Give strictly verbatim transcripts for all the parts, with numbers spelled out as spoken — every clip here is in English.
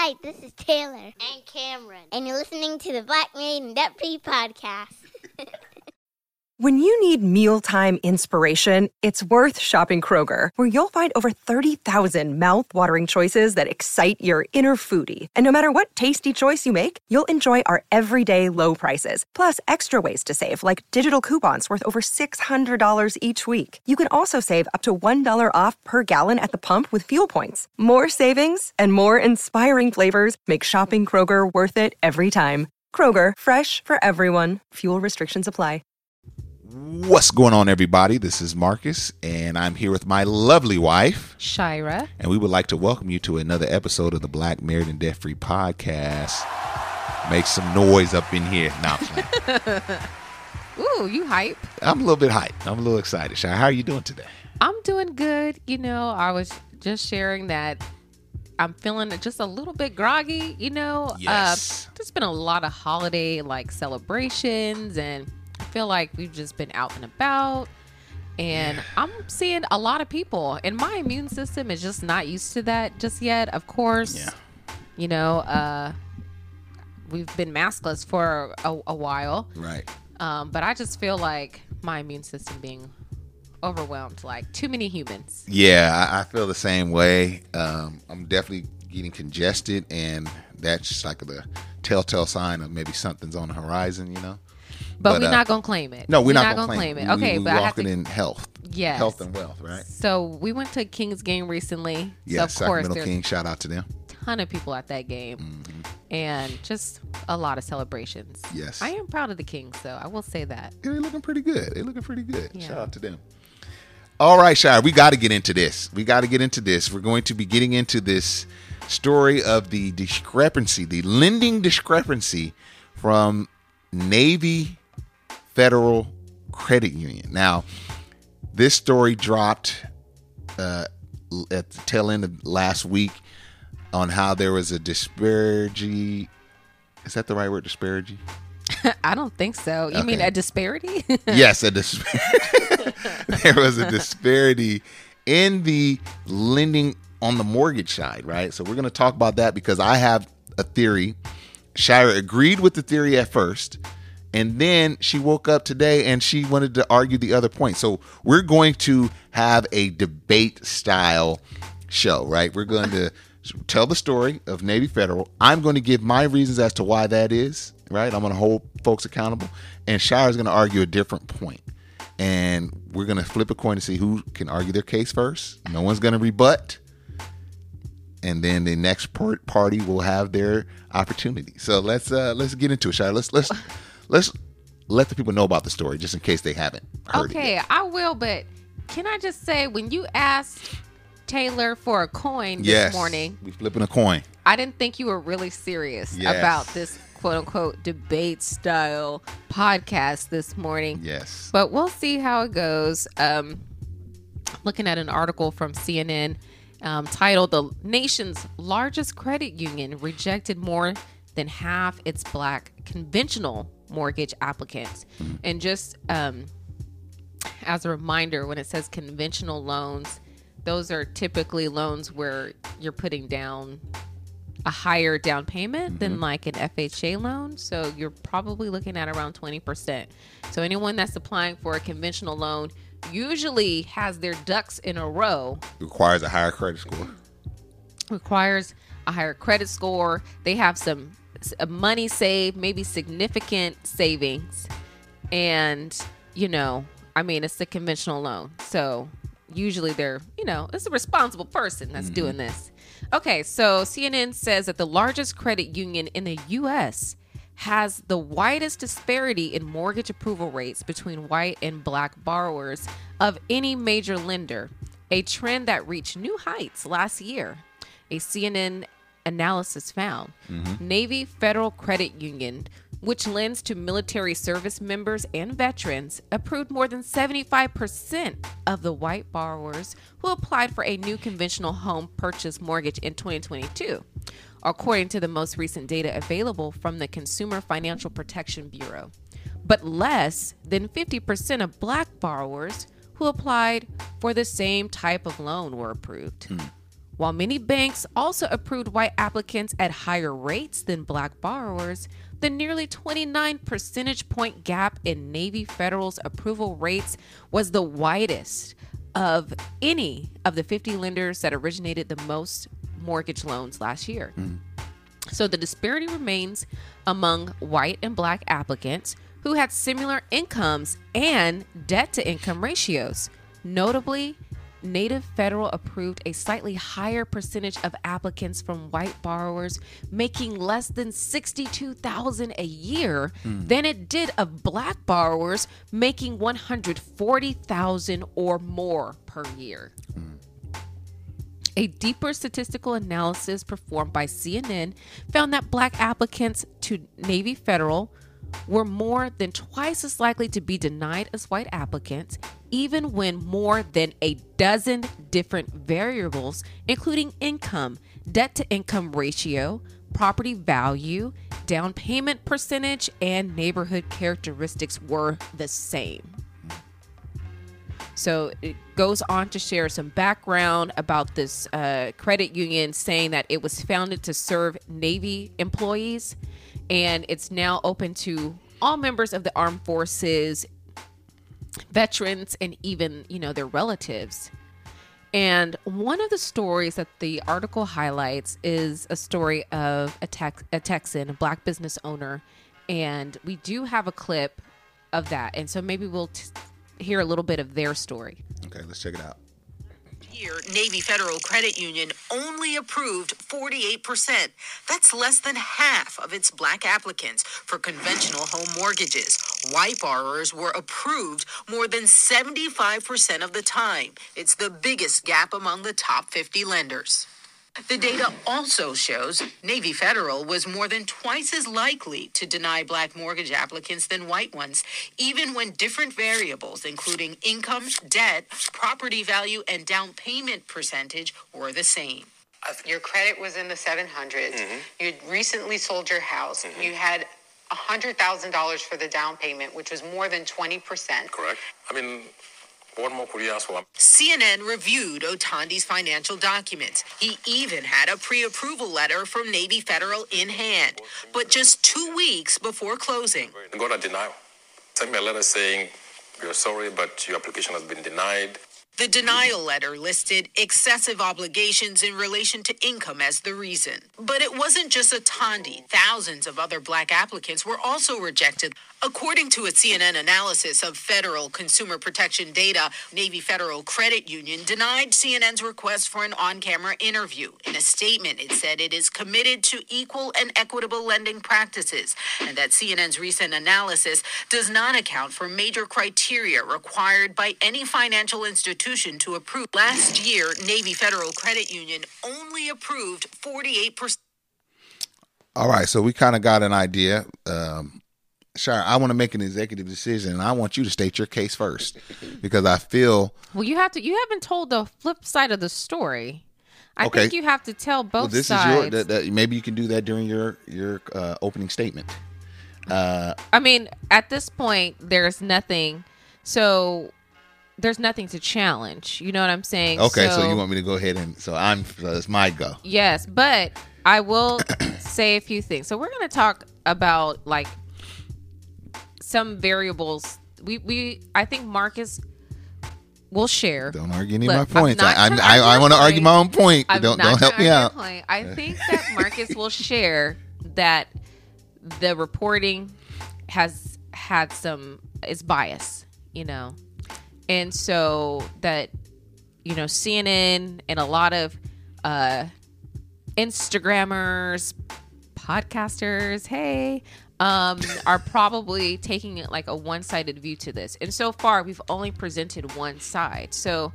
Hi, this is Taylor. And Cameron. And you're listening to the Black Married and Debt-Free Podcast. When you need mealtime inspiration, it's worth shopping Kroger, where you'll find over thirty thousand mouth-watering choices that excite your inner foodie. And no matter what tasty choice you make, you'll enjoy our everyday low prices, plus extra ways to save, like digital coupons worth over six hundred dollars each week. You can also save up to one dollar off per gallon at the pump with fuel points. More savings and more inspiring flavors make shopping Kroger worth it every time. Kroger, fresh for everyone. Fuel restrictions apply. What's going on, everybody? This is Marcus, and I'm here with my lovely wife, Shira. And we would like to welcome you to another episode of the Black Married and Debt Free Podcast. Make some noise up in here. No, I'm playing. Ooh, you hype. I'm a little bit hyped. I'm a little excited. Shira, how are you doing today? I'm doing good. You know, I was just sharing that I'm feeling just a little bit groggy, you know. Yes. Uh, there's been a lot of holiday, like, celebrations, and I feel like we've just been out and about, and yeah. I'm seeing a lot of people, and my immune system is just not used to that just yet. Of course, yeah. you know, uh, we've been maskless for a, a while, right? Um, but I just feel like my immune system being overwhelmed, like too many humans. Yeah, I, I feel the same way. Um, I'm definitely getting congested, and that's just like the telltale sign of maybe something's on the horizon, you know. But, but we're uh, not going to claim it. No, we're, we're not, not going to claim, claim it. it. Okay, we, we but I have walking to, in health. Yes. Health and wealth, right? So we went to King's game recently. Yes, so of course, Sacramento Kings, shout out to them. Ton of people at that game. Mm-hmm. And just a lot of celebrations. Yes. I am proud of the Kings, though. I will say that. Yeah, they're looking pretty good. They're looking pretty good. Yeah. Shout out to them. All right, Shire, we got to get into this. We got to get into this. We're going to be getting into this story of the discrepancy, the lending discrepancy from Navy Federal Credit Union. Now, this story dropped uh, at the tail end of last week on how there was a disparity. Is that the right word, disparity? I don't think so. You okay. mean a disparity? Yes, a disparity. There was a disparity in the lending on the mortgage side, right? So we're going to talk about that because I have a theory. Shira agreed with the theory at first, and then she woke up today and she wanted to argue the other point. So we're going to have a debate style show, right? We're going to tell the story of Navy Federal. I'm going to give my reasons as to why that is, right? I'm going to hold folks accountable. And Shira is going to argue a different point. And we're going to flip a coin to see who can argue their case first. No one's going to rebut. And then the next part party will have their opportunity. So let's uh, let's get into it, Shira. Let's let's let's let the people know about the story just in case they haven't heard okay, it. Okay, I will, but can I just say, when you asked Taylor for a coin this yes, morning, we flipping a coin. I didn't think you were really serious yes. about this quote unquote debate style podcast this morning. Yes. But we'll see how it goes. Um, looking at an article from C N N um, titled "The Nation's Largest Credit Union Rejected More Than Half Its Black Conventional Mortgage Applicants." Mm-hmm. And just um, as a reminder, when it says conventional loans, those are typically loans where you're putting down a higher down payment mm-hmm. than like an F H A loan. So you're probably looking at around twenty percent. So anyone that's applying for a conventional loan usually has their ducks in a row. Requires a higher credit score. Requires a higher credit score. They have some money saved, maybe significant savings. And, you know, I mean, it's a conventional loan. So usually they're, you know, it's a responsible person that's mm-hmm. doing this. Okay, so C N N says that the largest credit union in the U S has the widest disparity in mortgage approval rates between white and black borrowers of any major lender, a trend that reached new heights last year. A C N N analysis found mm-hmm. Navy Federal Credit Union, which lends to military service members and veterans, approved more than seventy-five percent of the white borrowers who applied for a new conventional home purchase mortgage in twenty twenty-two, according to the most recent data available from the Consumer Financial Protection Bureau. But less than fifty percent of black borrowers who applied for the same type of loan were approved. Mm. While many banks also approved white applicants at higher rates than black borrowers, the nearly twenty-nine percentage point gap in Navy Federal's approval rates was the widest of any of the fifty lenders that originated the most mortgage loans last year. Mm. So the disparity remains among white and black applicants who had similar incomes and debt-to-income ratios. Notably, Native Federal approved a slightly higher percentage of applicants from white borrowers making less than sixty-two thousand dollars a year mm. than it did of black borrowers making one hundred forty thousand dollars or more per year. Mm. A deeper statistical analysis performed by C N N found that black applicants to Navy Federal were more than twice as likely to be denied as white applicants, even when more than a dozen different variables, including income, debt-to-income ratio, property value, down payment percentage, and neighborhood characteristics were the same. So it goes on to share some background about this uh, credit union, saying that it was founded to serve Navy employees, and it's now open to all members of the armed forces, veterans, and even, you know, their relatives. And one of the stories that the article highlights is a story of a, Tex- a Texan, a black business owner. And we do have a clip of that. And so maybe we'll t- hear a little bit of their story. Okay, let's check it out. Year, Navy Federal Credit Union only approved forty-eight percent. That's less than half of its black applicants for conventional home mortgages. White borrowers were approved more than seventy-five percent of the time. It's the biggest gap among the top fifty lenders. The data also shows Navy Federal was more than twice as likely to deny black mortgage applicants than white ones, even when different variables, including income, debt, property value, and down payment percentage, were the same. Your credit was in the seven hundreds. Mm-hmm. You'd recently sold your house. Mm-hmm. You had one hundred thousand dollars for the down payment, which was more than twenty percent. Correct. I mean, what more could you ask for? C N N reviewed Otandi's financial documents. He even had a pre-approval letter from Navy Federal in hand. But just two weeks before closing, got a denial. Sent me a letter saying, "We're sorry, but your application has been denied." The denial letter listed excessive obligations in relation to income as the reason. But it wasn't just Otandi. Thousands of other black applicants were also rejected. According to a C N N analysis of federal consumer protection data, Navy Federal Credit Union denied C N N's request for an on-camera interview. In a statement, it said it is committed to equal and equitable lending practices, and that C N N's recent analysis does not account for major criteria required by any financial institution to approve. Last year, Navy Federal Credit Union only approved forty-eight percent. All right, so we kind of got an idea. Um, Shire, I want to make an executive decision, and I want you to state your case first, because I feel. Well, you have to. You haven't told the flip side of the story. I okay. think you have to tell both well, this sides. Is your, that, that, maybe you can do that during your your uh, opening statement. Uh, I mean, at this point, there's nothing. So there's nothing to challenge. You know what I'm saying? Okay, so, so you want me to go ahead and so I'm. So it's my go. Yes, but I will say a few things. So we're going to talk about like. Some variables we we I think Marcus will share. Don't argue any Look, of my points. I I, I, I want to point. argue my own point. I'm don't not don't help me out. Point. I think that Marcus will share that the reporting has had some is bias, you know, and so that you know C N N and a lot of uh, Instagrammers, podcasters, hey. Um, are probably taking it like a one-sided view to this. And so far, we've only presented one side. So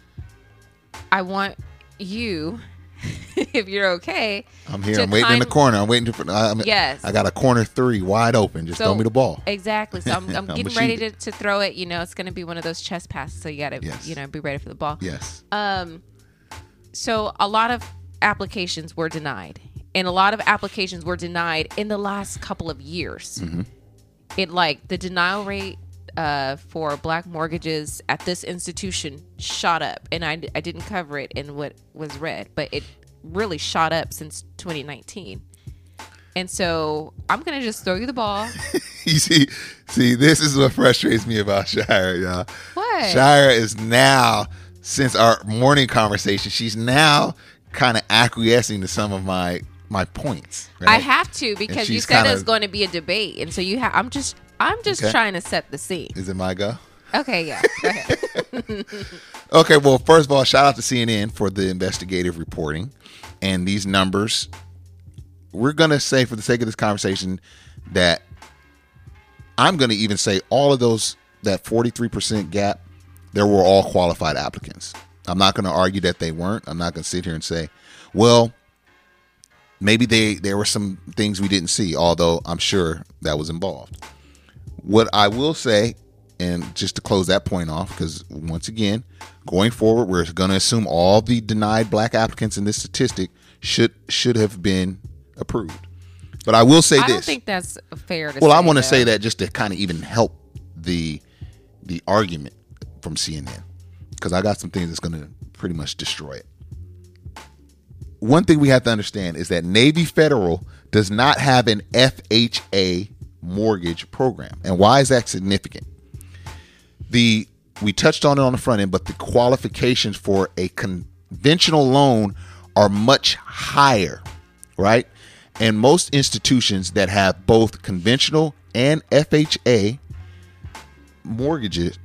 I want you, if you're okay. I'm here. I'm waiting in the corner. I'm waiting to. I'm, yes. I got a corner three wide open. Just so, throw me the ball. Exactly. So I'm, I'm getting ready to, to throw it. You know, it's going to be one of those chest passes. So you got to, yes. you know, be ready for the ball. Yes. Um. So a lot of applications were denied. And a lot of applications were denied in the last couple of years. Mm-hmm. It like the denial rate uh, for black mortgages at this institution shot up, and I, I didn't cover it in what was read, but it really shot up since twenty nineteen. And so I'm gonna just throw you the ball. You see, see, this is what frustrates me about Shira, y'all. What? Shira is now, since our morning conversation, she's now kind of acquiescing to some of my my points. Right? I have to, because you said kinda, it was going to be a debate, and so you have. I'm just, I'm just okay. trying to set the scene. Is it my go? Okay, yeah. Go ahead. Okay, well, first of all, shout out to C N N for the investigative reporting and these numbers. We're going to say, for the sake of this conversation, that I'm going to even say all of those, that forty-three percent gap, there were all qualified applicants. I'm not going to argue that they weren't. I'm not going to sit here and say, well, maybe they there were some things we didn't see, although I'm sure that was involved. What I will say, and just to close that point off, because once again, going forward, we're going to assume all the denied black applicants in this statistic should should have been approved. But I will say I this. I don't think that's fair to well, say. I want to though. say that just to kind of even help the the argument from C N N, because I got some things that's going to pretty much destroy it. One thing we have to understand is that Navy Federal does not have an F H A mortgage program. And why is that significant? The we touched on it on the front end, but the qualifications for a conventional loan are much higher, right? And most institutions that have both conventional and F H A mortgages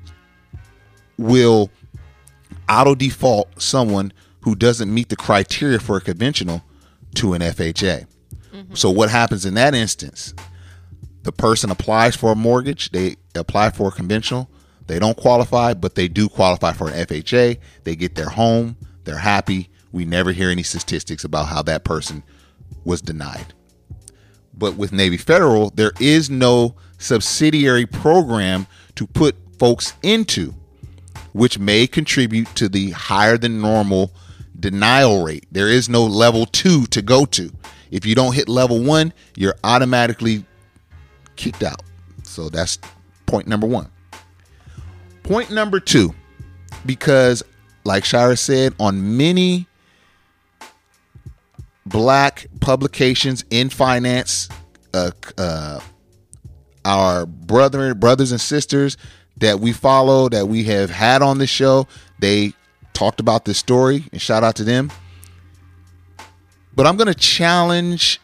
will auto default someone who doesn't meet the criteria for a conventional to an F H A. Mm-hmm. So what happens in that instance? The person applies for a mortgage, they apply for a conventional, they don't qualify, but they do qualify for an F H A. They get their home, they're happy. We never hear any statistics about how that person was denied. But with Navy Federal, there is no subsidiary program to put folks into, which may contribute to the higher than normal denial rate. There is no level two to go to. If you don't hit level one, you're automatically kicked out. So that's point number one. Point number two, because like Shira said, on many black publications in finance, uh, uh, our brother, brothers and sisters that we follow, that we have had on the show, they talked about this story, and shout out to them. But I'm going to challenge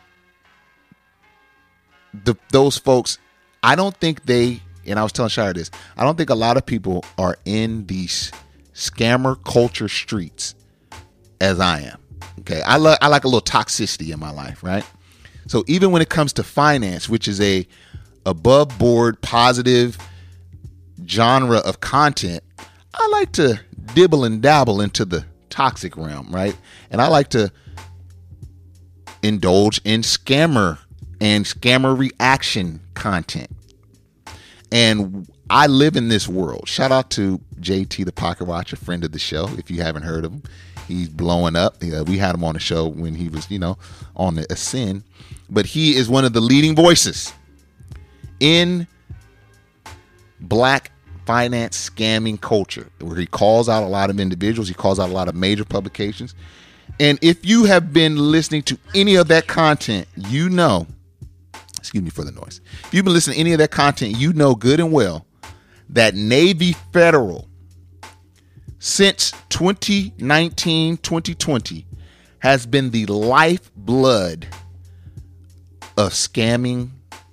the, those folks. I don't think they, and I was telling Shira this, I don't think a lot of people are in these scammer culture streets as I am. Okay, I like I like a little toxicity in my life, right? So even when it comes to finance, which is a above board positive genre of content, I like to dibble and dabble into the toxic realm, right? And I like to indulge in scammer and scammer reaction content. And I live in this world. Shout out to J T the Pocket Watch, a friend of the show. If you haven't heard of him, he's blowing up. We had him on the show when he was, you know, on the ascend. But he is one of the leading voices in black finance scamming culture, where he calls out a lot of individuals. He calls out a lot of major publications. And if you have been listening to any of that content, you know, excuse me for the noise. If you've been listening to any of that content, you know good and well that Navy Federal, since twenty nineteen, twenty twenty, has been the lifeblood of scamming,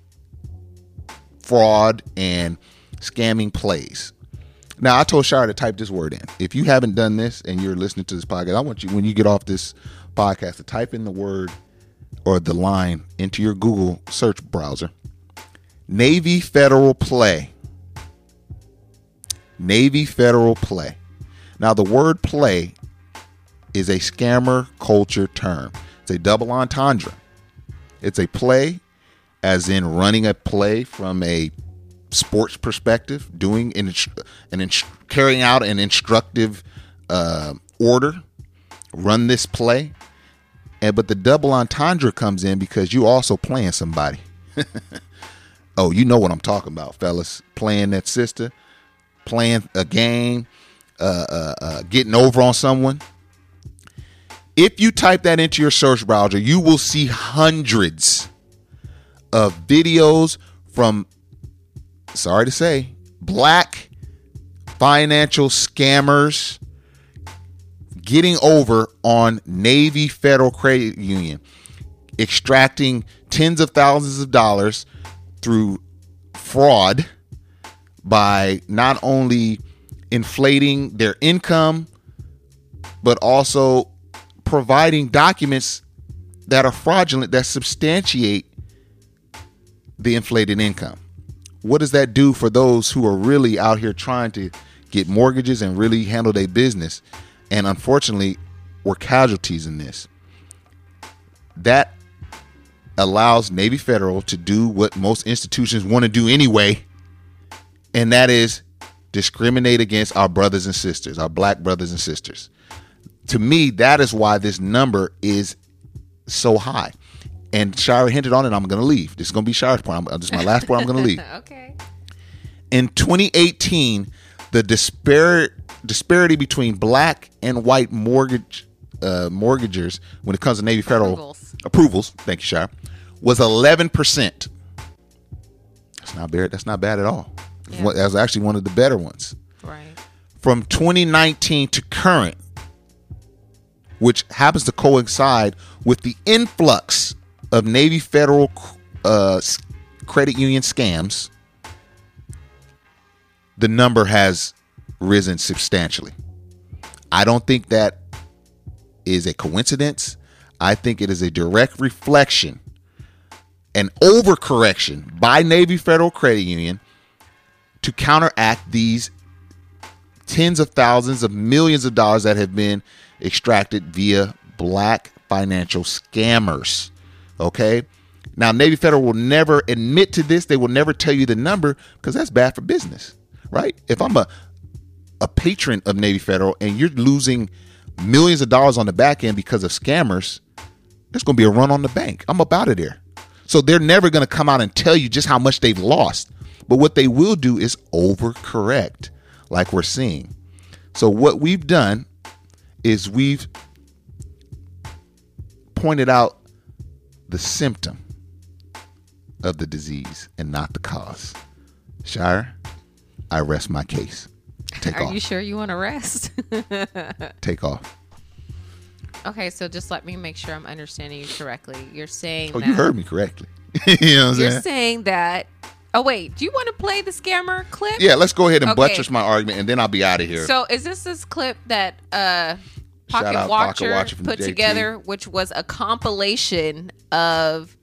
fraud, and scamming plays. Now, I told Shira to type this word in. If you haven't done this and you're listening to this podcast, I want you, when you get off this podcast, to type in the word or the line into your Google search browser. Navy Federal Play. Navy Federal Play. Now, the word play is a scammer culture term. It's a double entendre. It's a play, as in running a play from a sports perspective, doing an, an carrying out an instructive uh, order, run this play. And but the double entendre comes in because you also playing somebody. Oh, you know what I'm talking about, fellas. Playing that sister, playing a game, uh, uh, uh, getting over on someone. If you type that into your search browser, you will see hundreds of videos from, sorry to say, black financial scammers getting over on Navy Federal Credit Union, extracting tens of thousands of dollars through fraud by not only inflating their income, but also providing documents that are fraudulent that substantiate the inflated income. What does that do for those who are really out here trying to get mortgages and really handle their business? And unfortunately, we're casualties in this. That allows Navy Federal to do what most institutions want to do anyway, and that is discriminate against our brothers and sisters, our black brothers and sisters. To me, that is why this number is so high. And Shira hinted on it. I'm going to leave. This is going to be Shira's point. I'm, this is my last point. I'm going to leave. Okay. In twenty eighteen, the dispar- disparity between black and white mortgage uh, mortgagers when it comes to Navy Federal Approvals. approvals, thank you, Shira, was eleven percent. That's not bad. That's not bad at all. Yeah. That was actually one of the better ones. Right. From twenty nineteen to current, which happens to coincide with the influx of Navy Federal uh, credit union scams, the number has risen substantially. I don't think that is a coincidence. I think it is a direct reflection, an overcorrection by Navy Federal Credit Union to counteract these tens of thousands of millions of dollars that have been extracted via black financial scammers. Okay. Now, Navy Federal will never admit to this. They will never tell you the number because that's bad for business, right? If I'm a, a patron of Navy Federal and you're losing millions of dollars on the back end because of scammers, there's going to be a run on the bank. I'm up out of there. So they're never going to come out and tell you just how much they've lost. But what they will do is overcorrect like we're seeing. So what we've done is we've pointed out the symptom of the disease and not the cause. Shire, I rest my case. Take Are off. you sure you want to rest? Take off. Okay, so just let me make sure I'm understanding you correctly. You're saying Oh, that you heard me correctly. You know what I'm You're saying? saying that. Oh wait, do you want to play the scammer clip? Yeah, let's go ahead and Okay. buttress my argument, and then I'll be out of here. So is this this clip that uh, Shout Pocket out Watcher, Pocket Watcher from put J T. together, which was a compilation of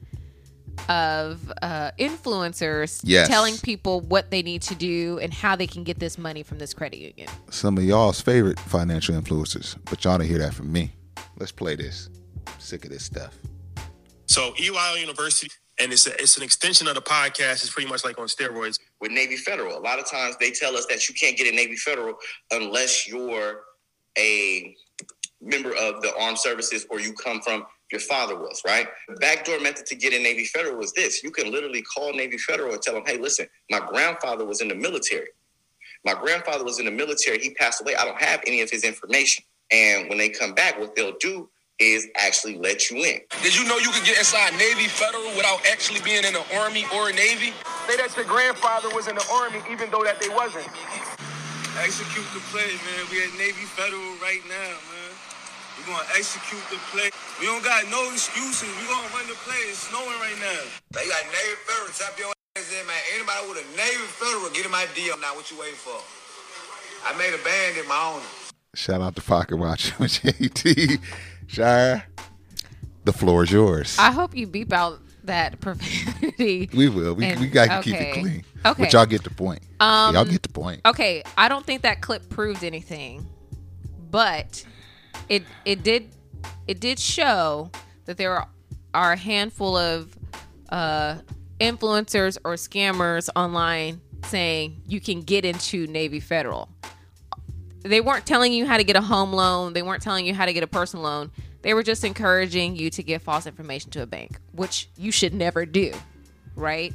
of uh, influencers Yes. telling people what they need to do and how they can get this money from this credit union? Some of y'all's favorite financial influencers, but y'all don't hear that from me. Let's play this. I'm sick of this stuff. So E Y L University, and it's a, it's an extension of the podcast. It's pretty much like on steroids. With Navy Federal, a lot of times they tell us that you can't get a Navy Federal unless you're a member of the armed services or you come from your father was, right? The backdoor method to get in Navy Federal was this. You can literally call Navy Federal and tell them, hey, listen, my grandfather was in the military. My grandfather was in the military. He passed away. I don't have any of his information. And when they come back, what they'll do is actually let you in. Did you know you could get inside Navy Federal without actually being in the Army or Navy? Say that your grandfather was in the Army, even though that they wasn't. Execute the play, man. We at Navy Federal right now, man. We're going to execute the play. We don't got no excuses. We're going to run the play. It's snowing right now. They got Navy Federal. Tap your ass in, man. Anybody with a Navy Federal, get in my D M now. What you waiting for? I made a band in my own. Shout out to Pocket Watcher with J T. Shire, the floor is yours. I hope you beep out that profanity. We will. We, And- we got to okay. keep it clean. Okay. But y'all get the point. Um, y'all get the point. Okay, I don't think that clip proved anything, but it it did it did show that there are, are a handful of uh, influencers or scammers online saying you can get into Navy Federal. They weren't telling you how to get a home loan. They weren't telling you how to get a personal loan. They were just encouraging you to give false information to a bank, which you should never do, right?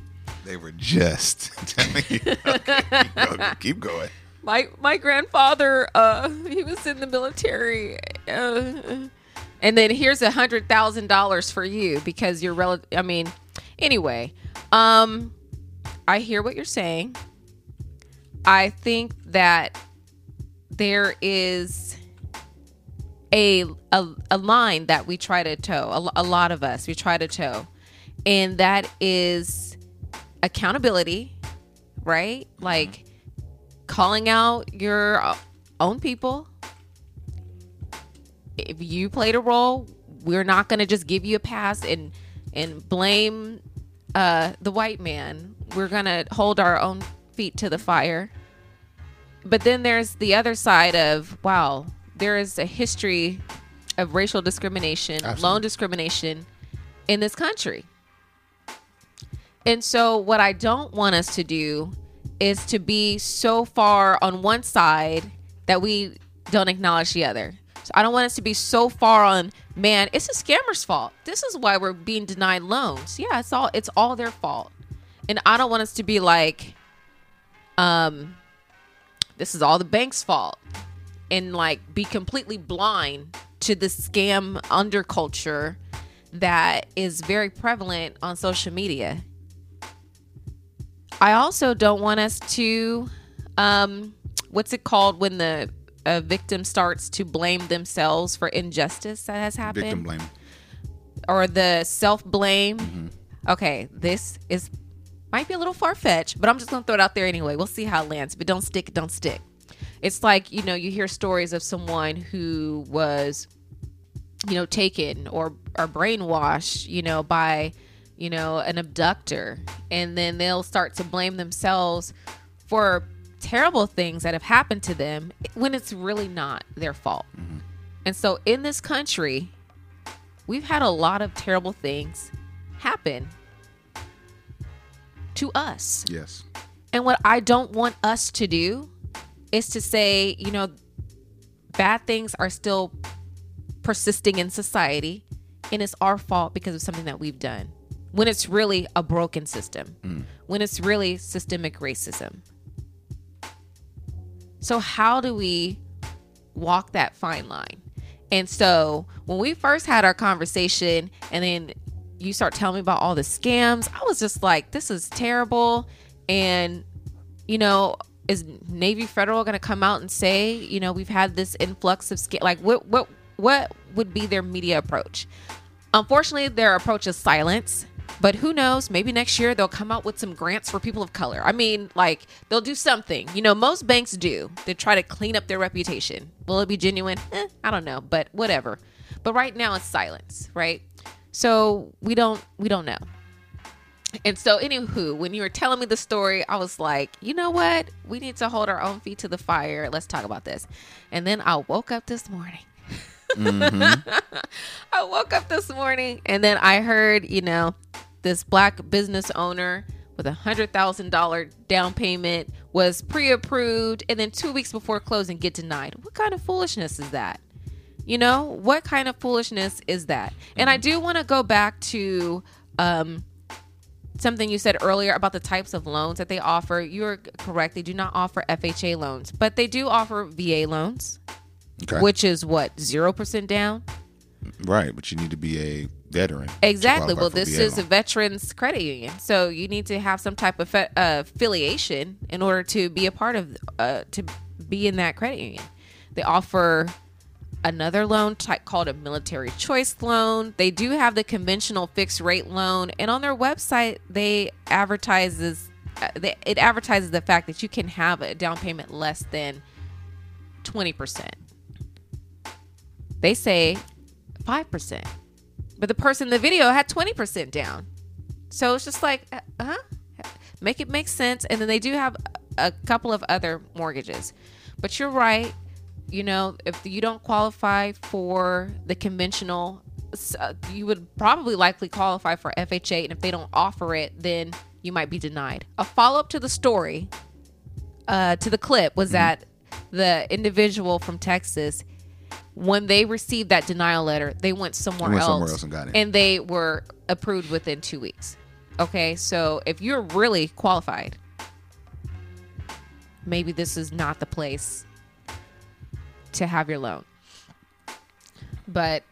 They were just telling you. Okay, keep, go, keep going. My my grandfather, uh, he was in the military, uh, and then here's a hundred thousand dollars for you because you're relative. I mean, anyway, um, I hear what you're saying. I think that there is a a, a line that we try to toe. A, a lot of us we try to toe, and that is accountability, right? Like. Calling out your own people. If you played a role, we're not going to just give you a pass and and blame uh, the white man. We're going to hold our own feet to the fire. But then there's the other side of, wow, there is a history of racial discrimination, Absolutely. loan discrimination in this country. And so what I don't want us to do is to be so far on one side that we don't acknowledge the other. So I don't want us to be so far on, man, it's a scammer's fault. This is why we're being denied loans. Yeah, it's all it's all their fault. And I don't want us to be like, um, this is all the bank's fault. And like be completely blind to the scam underculture that is very prevalent on social media. I also don't want us to, um, what's it called when the a victim starts to blame themselves for injustice that has happened? Victim blame. Or the self-blame. Mm-hmm. Okay, this is might be a little far-fetched, but I'm just going to throw it out there anyway. We'll see how it lands. If it don't stick, it don't stick. It's like, you know, you hear stories of someone who was, you know, taken or, or brainwashed, you know, by... you know, an abductor, and then they'll start to blame themselves for terrible things that have happened to them when it's really not their fault. Mm-hmm. And so in this country, we've had a lot of terrible things happen to us. Yes. And what I don't want us to do is to say, you know, bad things are still persisting in society and it's our fault because of something that we've done. When it's really a broken system, mm. when it's really systemic racism. So how do we walk that fine line? And so when we first had our conversation and then you start telling me about all the scams, I was just like, this is terrible. And, you know, is Navy Federal going to come out and say, you know, we've had this influx of scam? Like what, what, what would be their media approach? Unfortunately, their approach is silence. But who knows? Maybe next year they'll come out with some grants for people of color. I mean, like, they'll do something. You know, most banks do. They try to clean up their reputation. Will it be genuine? Eh, I don't know, but whatever. But right now it's silence, right? So we don't we don't know. And so, anywho, when you were telling me the story, I was like, you know what? We need to hold our own feet to the fire. Let's talk about this. And then I woke up this morning. Mm-hmm. I woke up this morning and then I heard, you know, this black business owner with a hundred thousand dollar down payment was pre-approved and then two weeks before closing get denied. What kind of foolishness is that? You know, what kind of foolishness is that? Mm-hmm. And I do want to go back to um, something you said earlier about the types of loans that they offer. You're correct. They do not offer F H A loans, but they do offer V A loans. Okay. Which is what, zero percent down? Right, but you need to be a veteran. Exactly. Well, this is a veterans credit union. So you need to have some type of fe- uh, affiliation in order to be a part of, uh, to be in that credit union. They offer another loan type called a military choice loan. They do have the conventional fixed rate loan. And on their website, they advertises, uh, they, it advertises the fact that you can have a down payment less than twenty percent. They say five percent. But the person in the video had twenty percent down. So it's just like, uh-huh, make it make sense. And then they do have a couple of other mortgages. But you're right. You know, if you don't qualify for the conventional, uh, you would probably likely qualify for F H A. And if they don't offer it, then you might be denied. A follow-up to the story, uh, to the clip, was mm-hmm. that the individual from Texas, when they received that denial letter, they went somewhere, they went else, somewhere else and got it. And they were approved within two weeks. Okay, so if you're really qualified, maybe this is not the place to have your loan. But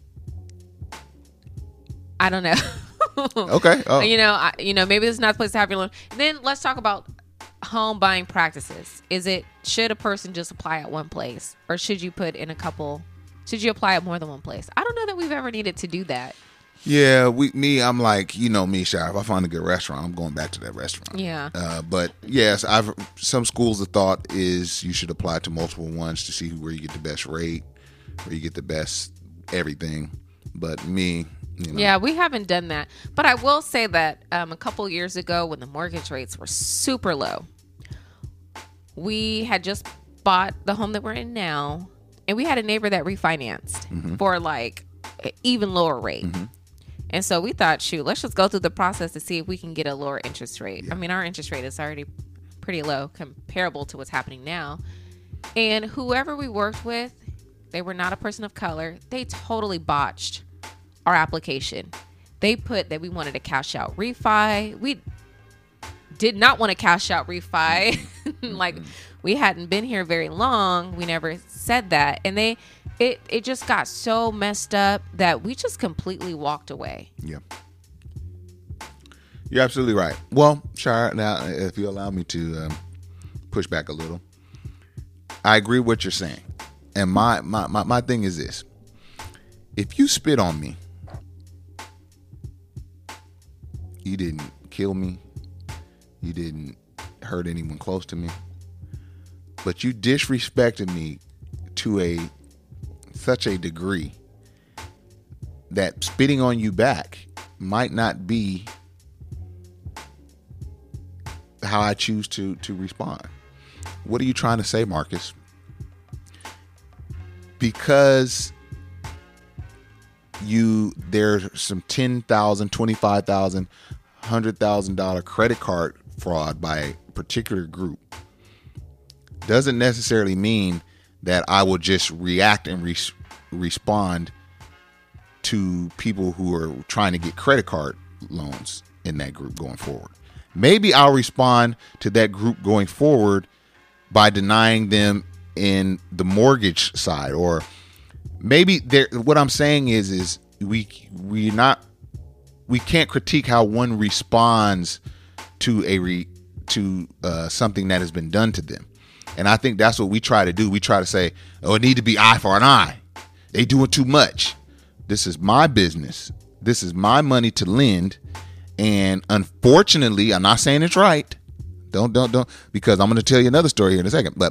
I don't know. Okay. Oh. You know, I, you know, maybe this is not the place to have your loan. Then let's talk about home buying practices. Is it, should a person just apply at one place, or should you put in a couple? Should you apply at more than one place? I don't know that we've ever needed to do that. Yeah, we, me, I'm like, you know me, Shire. If I find a good restaurant, I'm going back to that restaurant. Yeah. Uh, but yes, I've some schools of thought is you should apply to multiple ones to see where you get the best rate, where you get the best everything. But me, you know. Yeah, we haven't done that. But I will say that um, a couple years ago, when the mortgage rates were super low, we had just bought the home that we're in now, and we had a neighbor that refinanced mm-hmm. for like an even lower rate. Mm-hmm. And so we thought, shoot, let's just go through the process to see if we can get a lower interest rate. Yeah. I mean, our interest rate is already pretty low comparable to what's happening now. And whoever we worked with, they were not a person of color. They totally botched our application. They put that we wanted to cash out refi. We did not want to cash out refi. Like, we hadn't been here very long. We never said that. And they... It it just got so messed up that we just completely walked away. Yeah. You're absolutely right. Well, Shire, now, if you allow me to um, push back a little, I agree with what you're saying. And my, my, my, my thing is this. If you spit on me, you didn't kill me, you didn't hurt anyone close to me, but you disrespected me to a such a degree that spitting on you back might not be how I choose to to respond. What are you trying to say, Marcus? Because you there's some ten thousand, twenty-five thousand, one hundred thousand dollar credit card fraud by a particular group doesn't necessarily mean that I will just react and re- respond to people who are trying to get credit card loans in that group going forward. Maybe I'll respond to that group going forward by denying them in the mortgage side, or maybe there. What I'm saying is, is we we not we can't critique how one responds to a re, to uh, something that has been done to them. And I think that's what we try to do. We try to say, oh, it need to be eye for an eye. They doing too much. This is my business. This is my money to lend. And unfortunately, I'm not saying it's right. Don't, don't, don't, because I'm going to tell you another story here in a second. But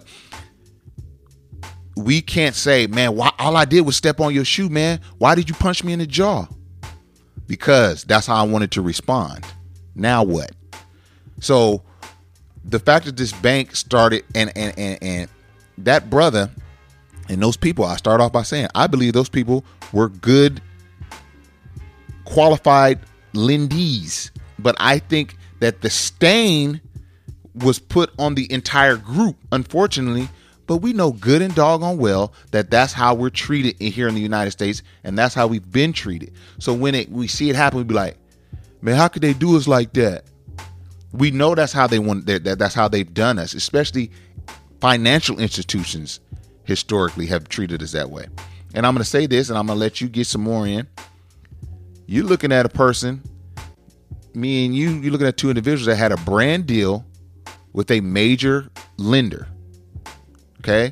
we can't say, man, why, all I did was step on your shoe, man. Why did you punch me in the jaw? Because that's how I wanted to respond. Now what? So the fact that this bank started and, and, and, and that brother and those people, I start off by saying, I believe those people were good, qualified lendees. But I think that the stain was put on the entire group, unfortunately. But we know good and doggone well that that's how we're treated here in the United States. And that's how we've been treated. So when it, we see it happen, we be like, man, how could they do us like that? We know that's how they want that. That's how they've done us, especially financial institutions historically have treated us that way. And I'm going to say this, and I'm going to let you get some more in. You're looking at a person, me and you, you're looking at two individuals that had a brand deal with a major lender. Okay.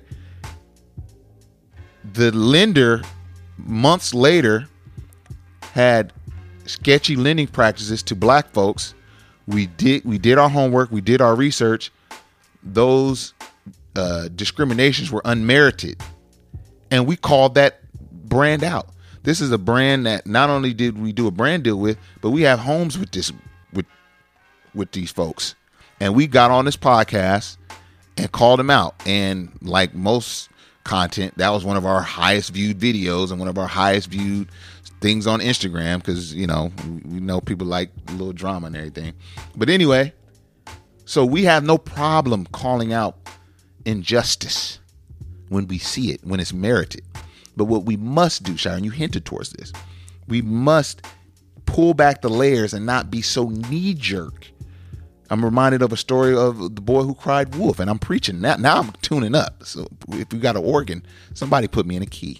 The lender months later had sketchy lending practices to black folks. We did we did our homework. We did our research. Those uh, discriminations were unmerited. And we called that brand out. This is a brand that not only did we do a brand deal with, but we have homes with this with with these folks. And we got on this podcast and called them out. And like most content, that was one of our highest viewed videos and one of our highest viewed things on Instagram, because, you know, we know people like a little drama and everything. But anyway, so we have no problem calling out injustice when we see it, when it's merited. But what we must do, Sharon, you hinted towards this, we must pull back the layers and not be so knee-jerk. I'm reminded of a story of the boy who cried wolf, and I'm preaching that. Now I'm tuning up. So if we got an organ, somebody put me in a key.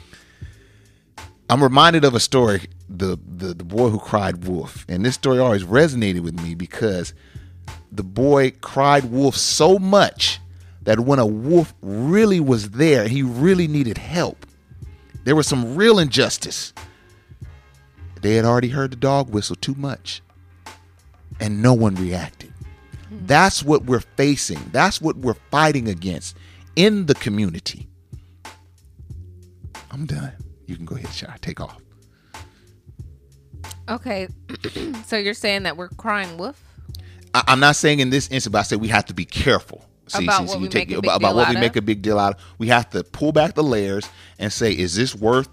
I'm reminded of a story, the, the, the boy who cried wolf. And this story always resonated with me because the boy cried wolf so much that when a wolf really was there, he really needed help. There was some real injustice. They had already heard the dog whistle too much, and no one reacted. Mm-hmm. That's what we're facing. That's what we're fighting against in the community. I'm done. You can go ahead, Shai. Take off. Okay. So you're saying that we're crying wolf? I, I'm not saying in this instance, but I say we have to be careful. See, about see, what see, we take, make a big about, about deal what out we of? make a big deal out of. We have to pull back the layers and say, is this worth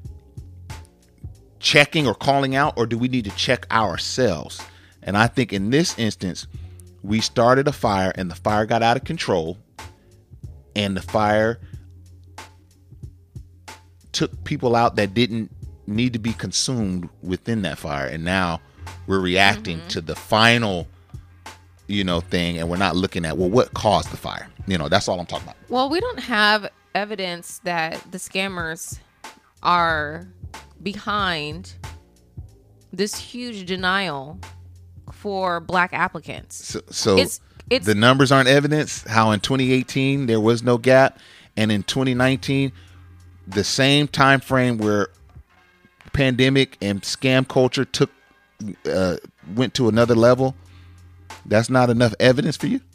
checking or calling out, or do we need to check ourselves? And I think in this instance, we started a fire and the fire got out of control, and the fire took people out that didn't need to be consumed within that fire. And now we're reacting mm-hmm. to the final, you know, thing. And we're not looking at, well, what caused the fire? You know, that's all I'm talking about. Well, we don't have evidence that the scammers are behind this huge denial for black applicants. So, so it's, it's, the numbers aren't evidence how in twenty eighteen there was no gap, and in twenty nineteen, the same time frame where pandemic and scam culture took uh, went to another level, that's not enough evidence for you?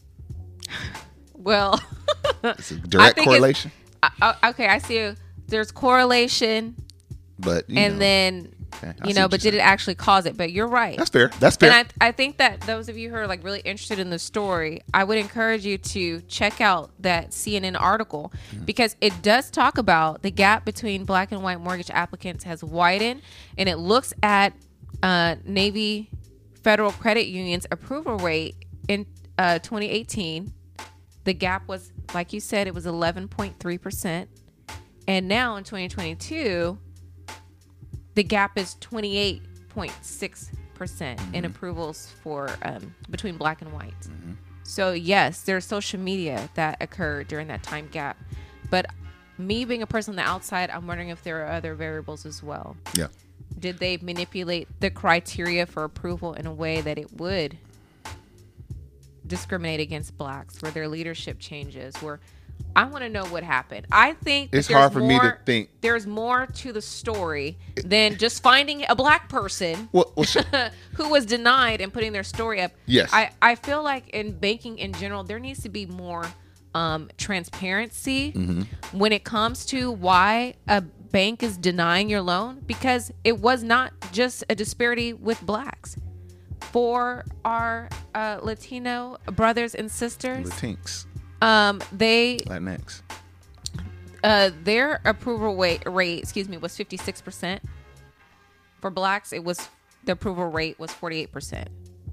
Well, it's a direct correlation. I, I, okay, I see. There's correlation, but you and know, then okay, you know, but did it actually cause it? But you're right. That's fair. That's fair. And I, I think that those of you who are like really interested in the story, I would encourage you to check out that C N N article mm-hmm. because it does talk about the gap between black and white mortgage applicants has widened, and it looks at uh, Navy Federal Credit Union's approval rate in uh, twenty eighteen. The gap was, like you said, it was eleven point three percent. And now in twenty twenty-two, the gap is twenty-eight point six percent mm-hmm. in approvals for um, between black and white. Mm-hmm. So, yes, there's social media that occurred during that time gap. But me being a person on the outside, I'm wondering if there are other variables as well. Yeah. Did they manipulate the criteria for approval in a way that it would discriminate against blacks? Were there leadership changes? Were I want to know what happened. I think it's hard for more, me to think. There's more to the story than just finding a black person well, well, sure. who was denied and putting their story up. Yes. I, I feel like in banking in general, there needs to be more um, transparency mm-hmm. when it comes to why a bank is denying your loan, because it was not just a disparity with blacks. For our uh, Latino brothers and sisters, Latinx. Um, they Latinx. Uh, their approval rate, rate, excuse me, was fifty-six percent. For blacks, it was the approval rate was forty-eight percent.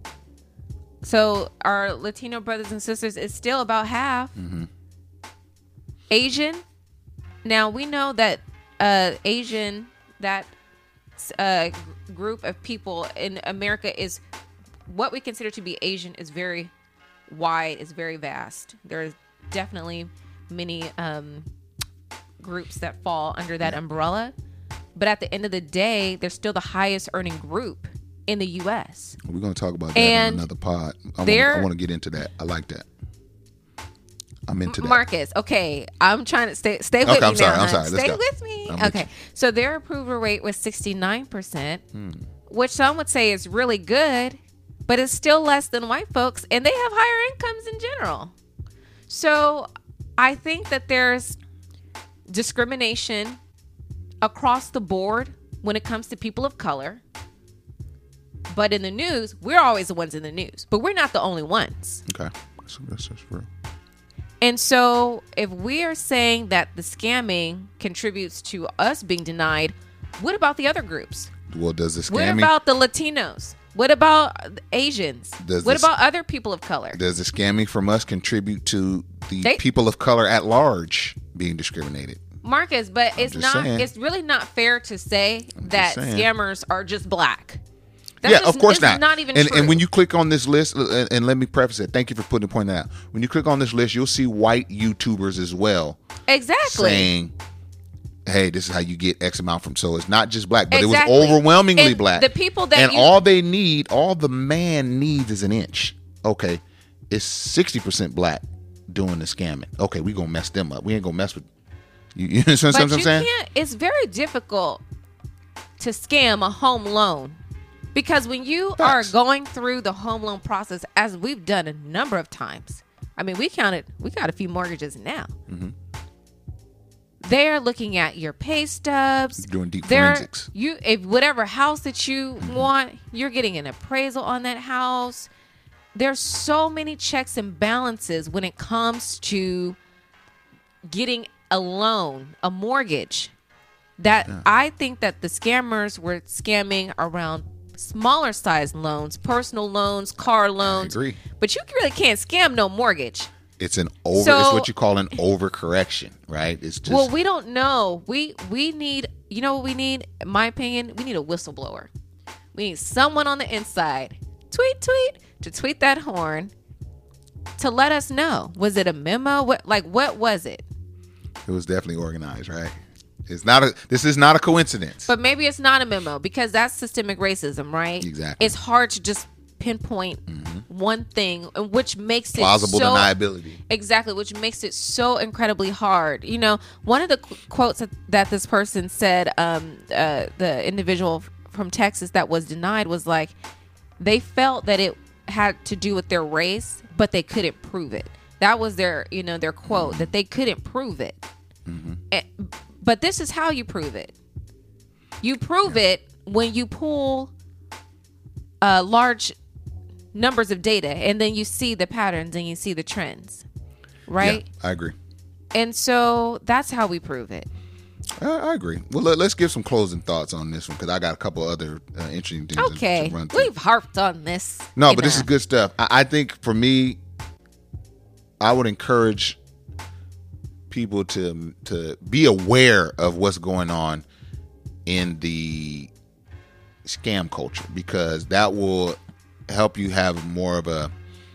So our Latino brothers and sisters is still about half. Mm-hmm. Asian. Now we know that uh, Asian, that uh, group of people in America is what we consider to be Asian is very wide, is very vast. There's definitely many um, groups that fall under that umbrella. But at the end of the day, they're still the highest earning group in the U S. We're going to talk about that and on another pod. I want to get into that. I like that. I'm into that. Marcus, okay. I'm trying to stay stay with okay, me I'm sorry, now. I'm sorry. Let's stay go. with me. I'm okay. with So their approval rate was sixty-nine percent, hmm. which some would say is really good. But it's still less than white folks, and they have higher incomes in general. So I think that there's discrimination across the board when it comes to people of color. But in the news, we're always the ones in the news. But we're not the only ones. Okay. That's, that's, that's real. And so if we are saying that the scamming contributes to us being denied, what about the other groups? Well, does the scamming... What about the Latinos? What about Asians? Does what this, about other people of color? Does the scamming from us contribute to the they, people of color at large being discriminated? Marcus, but I'm it's not. saying. It's really not fair to say I'm that scammers are just black. That's yeah, just, of course it's not. not even and, true. and when you click on this list, and, and let me preface it. Thank you for putting the point out. When you click on this list, you'll see white YouTubers as well. Exactly. Saying, hey, this is how you get X amount from. So it's not just black, but Exactly. it was overwhelmingly And black. the people that and you- all they need, all the man needs is an inch. Okay, it's sixty percent black doing the scamming. Okay, we gonna mess them up. We ain't gonna mess with you. You know what but I'm you saying? can't. It's very difficult to scam a home loan because when you Facts. are going through the home loan process, as we've done a number of times. I mean, we counted. We got a few mortgages now. Mm-hmm. They're looking at your pay stubs. Doing deep They're- forensics. You, if whatever house that you Mm-hmm. want, you're getting an appraisal on that house. There's so many checks and balances when it comes to getting a loan, a mortgage, that Yeah. I think that the scammers were scamming around smaller size loans, personal loans, car loans. agree. But you really can't scam no mortgage. It's an over. So- it's what you call an overcorrection, right? It's just Well, we don't know. We we need, you know what we need? In my opinion, we need a whistleblower. We need someone on the inside. Tweet, tweet, to tweet that horn to let us know. Was it a memo? What like what was it? it was definitely organized, right? It's not a. This is not a coincidence. But maybe it's not a memo because that's systemic racism, right? Exactly. It's hard to just pinpoint one thing, and which makes Plausible it so, deniability. Exactly, which makes it so incredibly hard. You know, one of the qu- quotes that, that this person said, um, uh, the individual from Texas that was denied was like, they felt that it had to do with their race, but they couldn't prove it. That was their, you know, their quote, that they couldn't prove it. Mm-hmm. And- but this is how you prove it. You prove it when you pull uh, large numbers of data, and then you see the patterns and you see the trends, right? Yeah, I agree. And so that's how we prove it. I, I agree. Well, let, let's give some closing thoughts on this one because I got a couple other uh, interesting things to- Okay, to run through. we've harped on this. No, but this is enough. good stuff. I, I think for me, I would encourage people to to be aware of what's going on in the scam culture because that will help you have more of a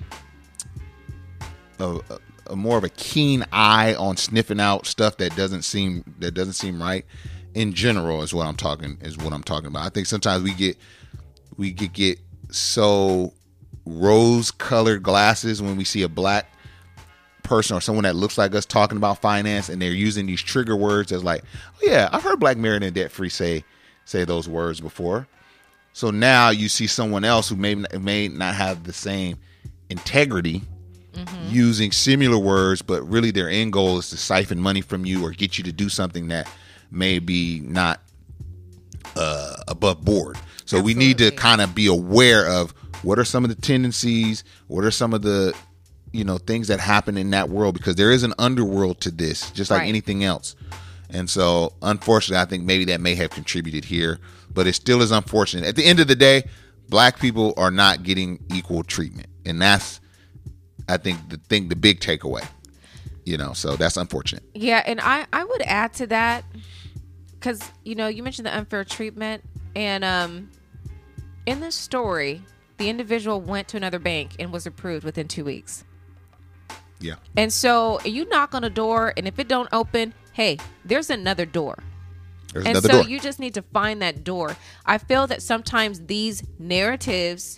a, a more of a keen eye on sniffing out stuff that doesn't seem that doesn't seem right. In general, is what I'm talking is what I'm talking about. I think sometimes we get we get get so rose-colored glasses when we see a black person or someone that looks like us talking about finance, and they're using these trigger words as like, oh yeah, I've heard Black Married and Debt Free say say those words before. So now you see someone else who may may not have the same integrity mm-hmm. using similar words, but really their end goal is to siphon money from you or get you to do something that may be not uh, above board. So Absolutely. we need to kind of be aware of what are some of the tendencies, what are some of the, you know, things that happen in that world, because there is an underworld to this, just like right. anything else. And so, unfortunately, I think maybe that may have contributed here, but it still is unfortunate. At the end of the day, black people are not getting equal treatment. And that's, I think, the thing, the big takeaway, you know, so that's unfortunate. Yeah. And I, I would add to that, because, you know, you mentioned the unfair treatment, and um, in this story, the individual went to another bank and was approved within two weeks. Yeah. And so you knock on a door, and if it don't open, hey, there's another door. There's and another so door. you just need to find that door. I feel that sometimes these narratives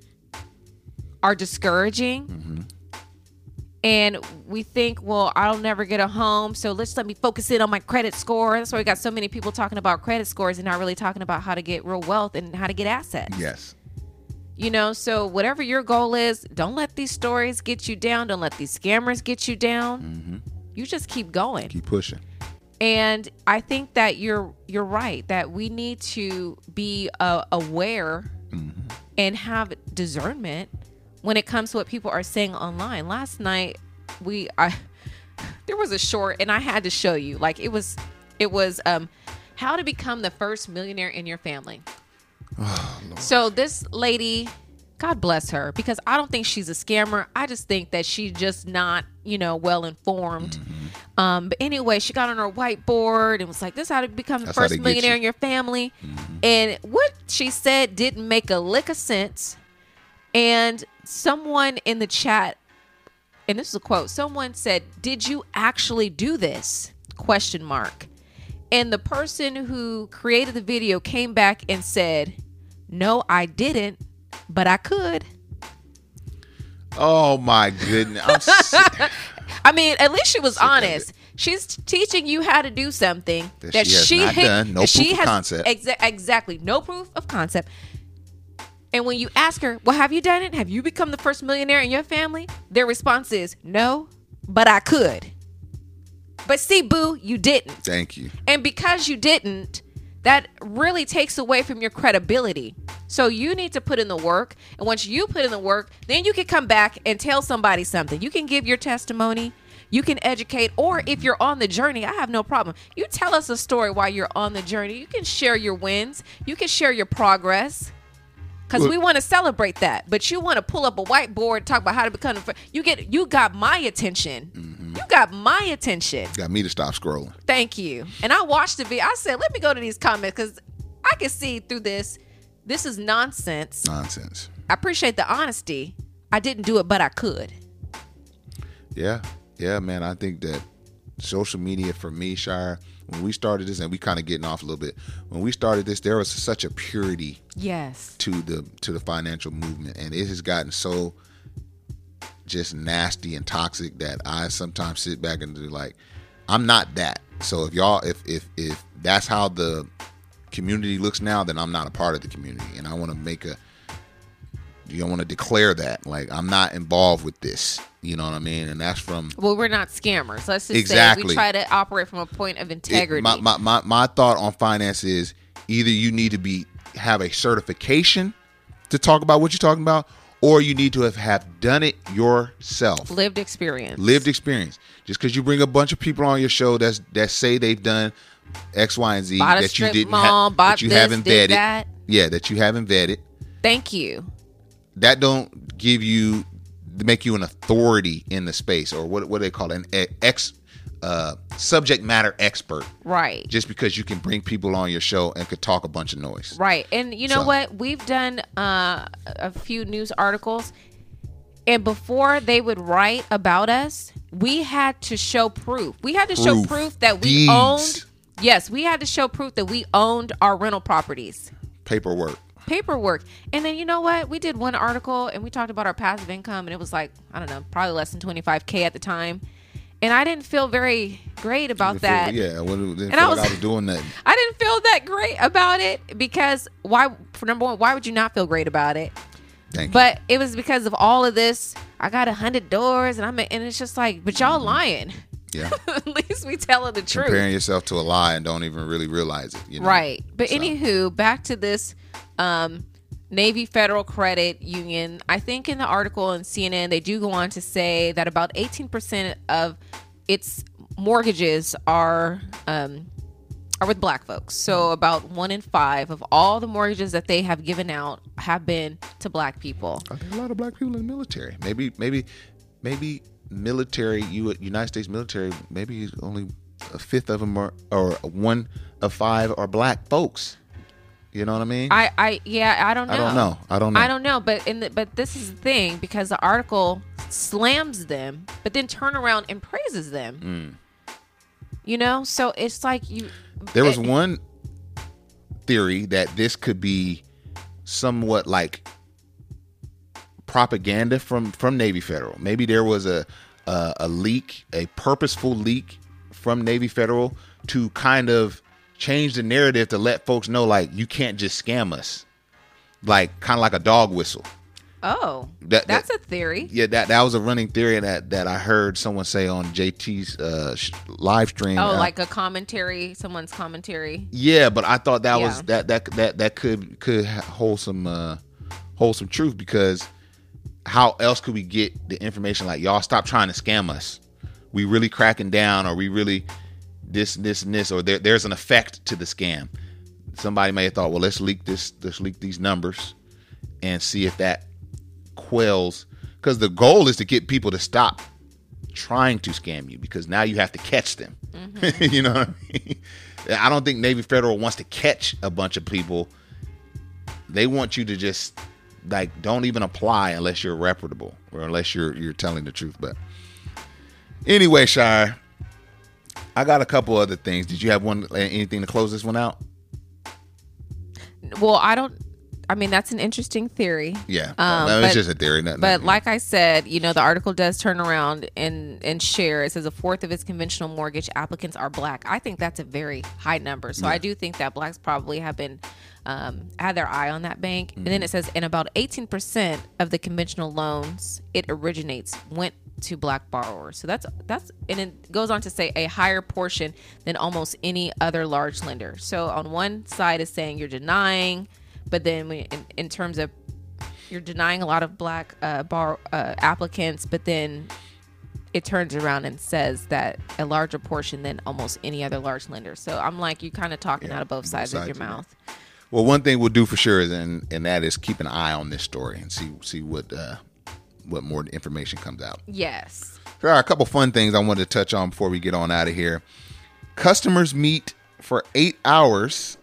are discouraging. Mm-hmm. And we think, well, I'll never get a home, so let's let me focus in on my credit score. That's why we got so many people talking about credit scores and not really talking about how to get real wealth and how to get assets. Yes. You know, so whatever your goal is, don't let these stories get you down. Don't let these scammers get you down. Mm-hmm. You just keep going. Keep pushing. And I think that you're you're right, that we need to be uh, aware mm-hmm. and have discernment when it comes to what people are saying online. Last night, we I there was a short, and I had to show you. Like it was it was um how to become the first millionaire in your family. Oh, so this lady, God bless her, because I don't think she's a scammer. I just think that she's just not, you know, well informed. Mm-hmm. Um, but anyway, she got on her whiteboard and was like, this is how to become the That's how first they get millionaire you. in your family. Mm-hmm. And what she said didn't make a lick of sense. And someone in the chat, and this is a quote, someone said, did you actually do this? Question mark. And the person who created the video came back and said, no, I didn't, but I could. Oh my goodness. I'm sick. I mean, at least she was Sick of honest. it. She's teaching you how to do something That that, she has she not ha- done. No she proof of has, concept. Exa- exactly. No proof of concept. And when you ask her, well, have you done it? Have you become the first millionaire in your family? Their response is, no, but I could. But see, boo, you didn't. Thank you. And because you didn't, that really takes away from your credibility. So you need to put in the work. And once you put in the work, then you can come back and tell somebody something. You can give your testimony. You can educate. Or if you're on the journey, I have no problem. You tell us a story while you're on the journey. You can share your wins. You can share your progress. Because we want to celebrate that. But you want to pull up a whiteboard and talk about how to become a... You get, you got my attention. Mm-hmm. You got my attention. Got me to stop scrolling. Thank you. And I watched the video. I said, let me go to these comments because I can see through this. This is nonsense. Nonsense. I appreciate the honesty. I didn't do it, but I could. Yeah. Yeah, man. I think that social media for me, Shire, when we started this, and we kind of getting off a little bit, when we started this, there was such a purity yes. to the to the financial movement. And it has gotten so just nasty and toxic that I sometimes sit back and do like, I'm not that. So if y'all, if if if that's how the community looks now, then I'm not a part of the community. And I want to make a, you want to declare that, like, I'm not involved with this. You know what I mean? And that's from... Well, we're not scammers. Let's just exactly. say we try to operate from a point of integrity. It, my, my, my, my thought on finance is either you need to be have a certification to talk about what you're talking about, or you need to have, have done it yourself. Lived experience. Lived experience. Just because you bring a bunch of people on your show that's that say they've done X, Y, and Z bought a that you strip didn't mall, have, bought that you this, haven't did vetted. That. Yeah, that you haven't vetted. Thank you. That don't give you make you an authority in the space, or what what do they call it? An ex uh, subject matter expert. Right. Just because you can bring people on your show and could talk a bunch of noise. Right. And you know so. what? We've done uh, a few news articles, and before they would write about us, we had to show proof. We had to proof. show proof that we Deeds. owned. Yes, we had to show proof that we owned our rental properties. Paperwork. Paperwork. And then you know what? We did one article and we talked about our passive income, and it was like, I don't know, probably less than twenty-five K at the time. And I didn't feel very great about that. Feel, yeah, I didn't and feel I like was, I was doing nothing. I didn't feel that great about it because why? For number one, why would you not feel great about it? Thank but you. It was because of all of this. I got a hundred doors, and I'm and it's just like, but y'all lying. Yeah. At least we telling the truth. Comparing yourself to a lie and don't even really realize it. You know? Right. But so. anywho, back to this. Um, Navy Federal Credit Union. I think in the article in C N N, they do go on to say that about eighteen percent of its mortgages are um, are with black folks. So about one in five of all the mortgages that they have given out have been to black people. I think a lot of black people in the military. Maybe, maybe, maybe military, you United States military, maybe only a fifth of them are, or one of five are black folks. You know what I mean? I, I, yeah, I don't know. I don't know. I don't know. I don't know. But in the, but this is the thing, because the article slams them, but then turn around and praises them. Mm. You know, so it's like you. There was it, one theory that this could be somewhat like propaganda from from Navy Federal. Maybe there was a a, a leak, a purposeful leak from Navy Federal to kind of change the narrative to let folks know, like, you can't just scam us, like kind of like a dog whistle. Oh, that, that's that, a theory. Yeah, that that was a running theory that that I heard someone say on J T's uh, live stream. Oh, uh, like a commentary, someone's commentary. Yeah, but I thought that yeah. was that that that that could could hold some uh, hold some truth, because how else could we get the information? Like, y'all stop trying to scam us. We really cracking down, or we really this, this, and this, or there, there's an effect to the scam. Somebody may have thought, well, let's leak this, let's leak these numbers and see if that quells, because the goal is to get people to stop trying to scam you because now you have to catch them. Mm-hmm. You know what I mean? I don't think Navy Federal wants to catch a bunch of people. They want you to just like don't even apply unless you're reputable or unless you're you're telling the truth. But anyway, Shire, I got a couple other things. Did you have one anything to close this one out? Well, I don't. I mean, that's an interesting theory. Yeah, um, no, but, it's just a theory. Nothing, but nothing. like I said, you know, the article does turn around and and share. It says a fourth of its conventional mortgage applicants are black. I think that's a very high number. So Yeah. I do think that blacks probably have been um, had their eye on that bank. Mm-hmm. And then it says, in about eighteen percent of the conventional loans it originates went to black borrowers. So that's that's and it goes on to say a higher portion than almost any other large lender. So on one side is saying you're denying. But then we, in, in terms of you're denying a lot of black uh, bar uh, applicants, but then it turns around and says that a larger portion than almost any other large lender. So I'm like, you kind of talking Yeah, out of both sides, sides of your of it. mouth. Well, one thing we'll do for sure is, and, and that is keep an eye on this story and see see what uh, what more information comes out. Yes. There are a couple fun things I wanted to touch on before we get on out of here. Customers meet for eight hours.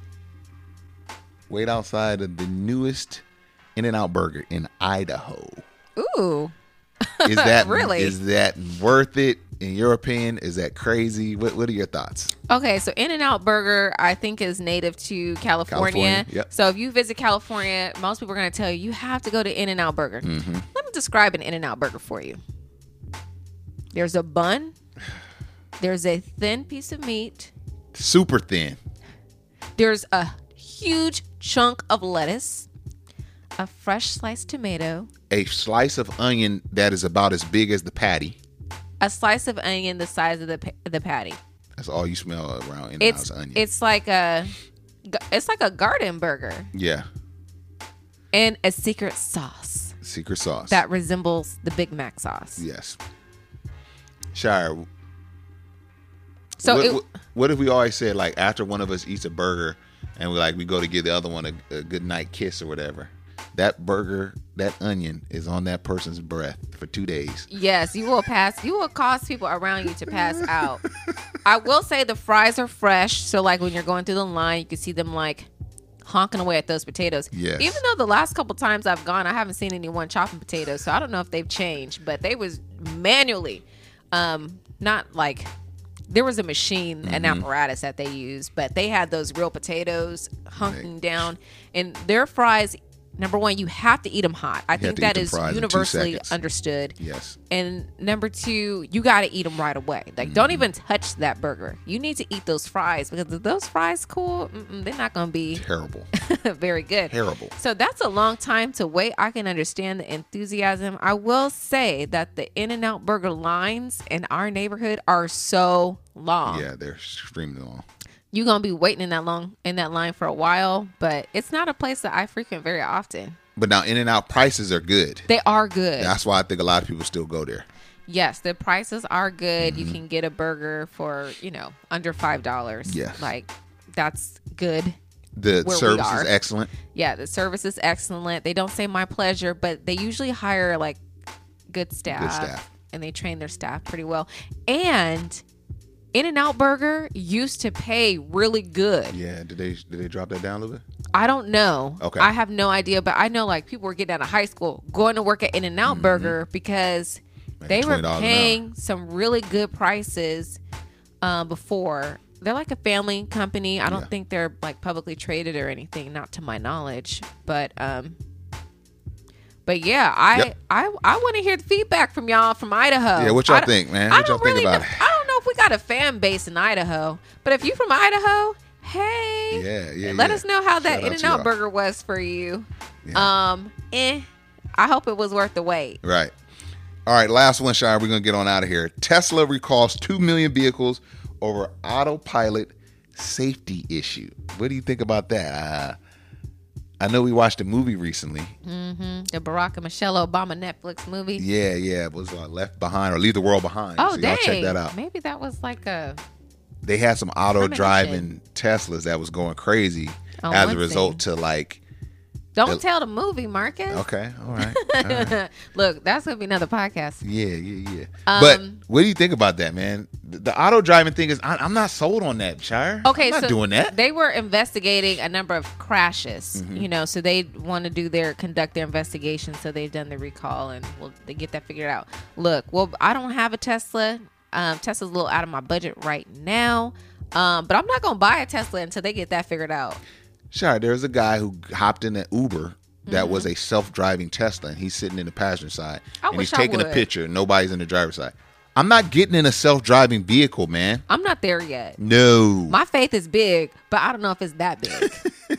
Wait outside of the newest In-N-Out Burger in Idaho. Ooh. Is that Really? Is that worth it? In your opinion, is that crazy? What What are your thoughts? Okay, so In-N-Out Burger, I think, is native to California. California, yep. So if you visit California, most people are going to tell you, you have to go to In-N-Out Burger. Mm-hmm. Let me describe an In-N-Out Burger for you. There's a bun. There's a thin piece of meat. Super thin. There's a huge chunk of lettuce, a fresh sliced tomato, A slice of onion that is about as big as the patty. a slice of onion the size of the pa- the patty. That's all you smell around It's In-N-Out's onion. it's like a it's like a garden burger Yeah. and a secret sauce Secret sauce. that resembles the Big Mac sauce. Yes. Shire. So what, it- what, what if we always said, like, after one of us eats a burger and we like we go to give the other one a, a good night kiss or whatever, that burger, that onion is on that person's breath for two days. Yes, you will pass. You will cause people around you to pass out. I will say the fries are fresh, so like when you're going through the line, you can see them like honking away at those potatoes. Yes. Even though the last couple times I've gone, I haven't seen anyone chopping potatoes, so I don't know if they've changed. But they was manually, um, not like there was a machine, an Mm-hmm. apparatus that they used, but they had those real potatoes hunking down, and their fries. Number one, you have to eat them hot. I You have think to that eat them is fried in two universally seconds. understood. Yes. And number two, you got to eat them right away. Like, Mm-hmm. don't even touch that burger. You need to eat those fries because if those fries cool, mm-mm, they're not going to be Terrible. very good. Terrible. So that's a long time to wait. I can understand the enthusiasm. I will say that the In-N-Out Burger lines in our neighborhood are so long. Yeah, they're extremely long. You're going to be waiting in that long in that line for a while, but it's not a place that I frequent very often. But now In-N-Out prices are good. They are good. That's why I think a lot of people still go there. Yes, the prices are good. Mm-hmm. You can get a burger for, you know, under five dollars. Yes. Like, that's good. The Where we service are. is excellent. Yeah, the service is excellent. They don't say my pleasure, but they usually hire, like, good staff. staff. And they train their staff pretty well. And In-N-Out Burger used to pay really good. Yeah, did they did they drop that down a little bit? I don't know. Okay. I have no idea, but I know like people were getting out of high school going to work at In-N-Out Burger because they were twenty dollars an paying some really good prices uh, before. They're like a family company. I don't Yeah. think they're like publicly traded or anything, not to my knowledge. But um, but yeah, I Yep. I I want to hear the feedback from y'all from Idaho. Yeah, what y'all I don't- think, man? I What y'all don't think really about know, it? I don't know if we got a fan base in Idaho, but if you from Idaho, hey, Yeah, yeah, let yeah. us know how that Shout out to In-N-Out y'all. Burger was for you. Yeah. Um, eh. I hope it was worth the wait. Right. All right, last one, Shire. We're going to get on out of here. Tesla recalls two million vehicles over autopilot safety issue. What do you think about that? Uh, I know we watched a movie recently. Mm-hmm. The Barack and Michelle Obama Netflix movie. Yeah, yeah. It was uh, Left Behind or Leave the World Behind. Oh, so dang. y'all check that out. Maybe that was like a... They had some auto driving Teslas that was going crazy Oh, as a let's result see. to like Don't it, tell the movie, Marcus. Okay, all right. All right. Look, that's gonna be another podcast. Yeah, yeah, yeah. Um, but what do you think about that, man? The, the auto driving thing is, I, I'm not sold on that, Shire. Okay, I'm not so doing that. They were investigating a number of crashes, Mm-hmm. you know, so they want to do their conduct their investigation. So they've done the recall and we'll they get that figured out. Look, well, I don't have a Tesla. Um, Tesla's a little out of my budget right now, um, but I'm not gonna buy a Tesla until they get that figured out. Sure, there's a guy who hopped in an Uber that mm-hmm. was a self-driving Tesla, and he's sitting in the passenger side, I and wish he's taking I a would. picture. Nobody's in the driver's side. I'm not getting in a self-driving vehicle, man. I'm not there yet. No. My faith is big, but I don't know if it's that big.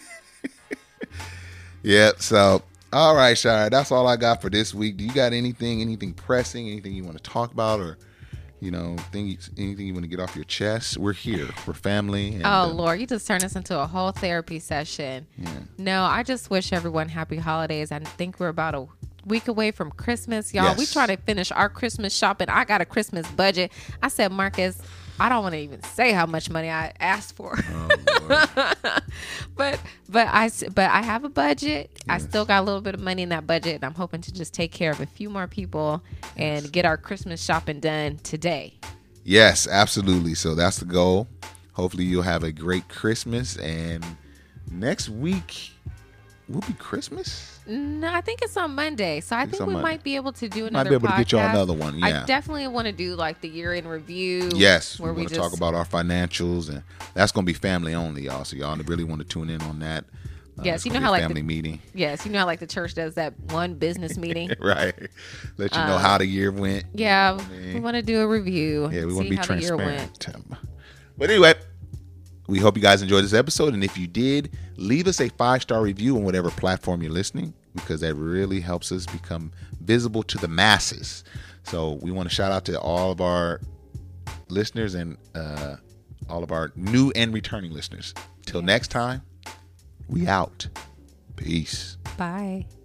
Yep. So, all right, Shire, that's all I got for this week. Do you got anything, anything pressing, anything you want to talk about, or you know, things, anything you want to get off your chest? We're here. We're family. And, oh, uh, Lord, you just turned this into a whole therapy session. Yeah. No, I just wish everyone happy holidays. I think we're about a week away from Christmas, y'all. Yes. We try to finish our Christmas shopping. I got a Christmas budget. I said, Marcus, I don't want to even say how much money I asked for. Oh, but but I but I have a budget. Yes. I still got a little bit of money in that budget, and I'm hoping to just take care of a few more people and get our Christmas shopping done today. Yes, absolutely. So that's the goal. Hopefully you'll have a great Christmas, and next week will be Christmas. No, I think it's on Monday, so I It's think on we Monday. might be able to do Might another. be able podcast. to get you on another one. Yeah, I definitely want to do like the year in review. Yes, where we we want to just talk about our financials, and that's going to be family only, y'all. So y'all really want to tune in on that. Uh, Yes, it's you gonna know be how a like family the, meeting, Yes, you know how like the church does that one business meeting, right? Let you know Um, how the year went. Yeah, You know what I mean? we want to do a review. Yeah, we see want to be how the year went. transparent. But anyway, we hope you guys enjoyed this episode, and if you did, leave us a five-star review on whatever platform you're listening, because that really helps us become visible to the masses. So we want to shout out to all of our listeners and uh, all of our new and returning listeners. Till next time, we out. Peace. Bye.